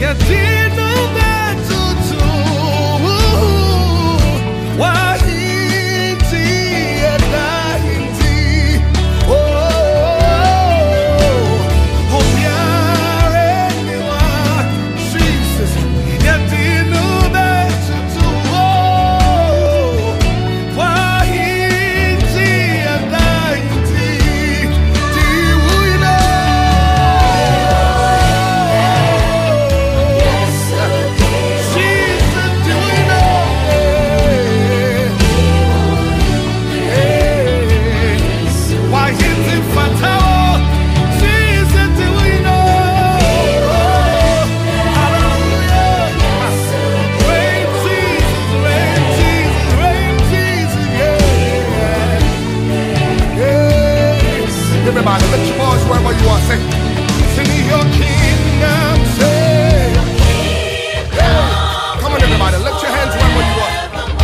Everybody, let your voice wherever you are. Say, sing your kingdom, say. Come on, everybody, lift your hands wherever you are.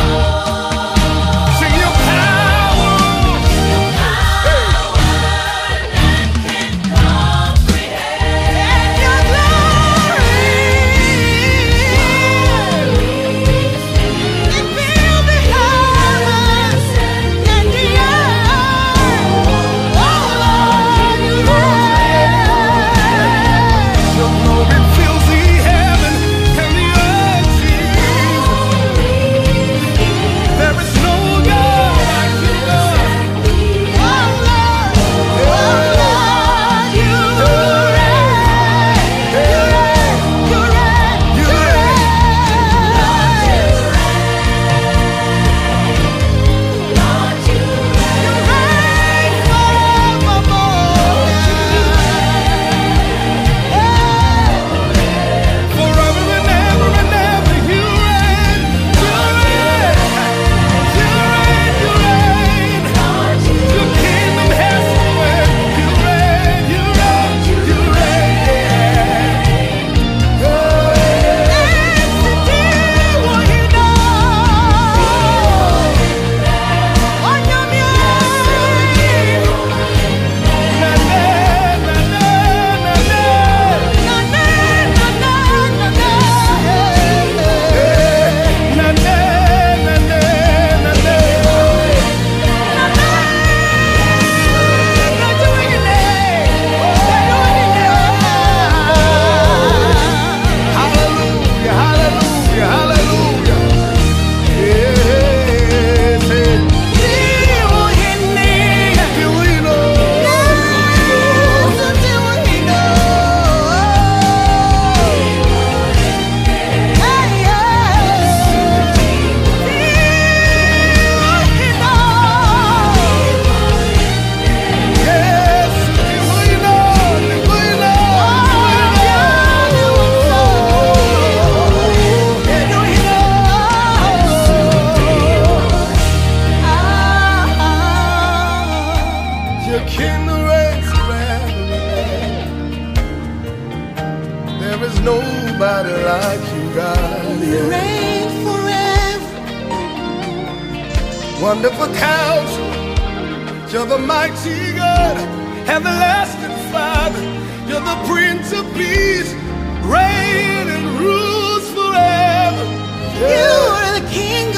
Sing your power. Hey. Your glory. It fill the heavens and the earth. Your glory fills the heaven and the earth, Jesus. There is no God like you, God. Forever and ever and ever, you reign. You reign. You reign. You reign. Your kingdom has no end. You reign. You reign. You Hallelujah. Hallelujah. Hallelujah. Yes. Do we know? Yes. Do we know? Do we Your kingdom reigns forever. There is nobody like you, God. Yeah. Reign forever. Wonderful Counselor, you're the mighty God, everlasting Father, you're the Prince of Peace, reign and rules forever. You are the King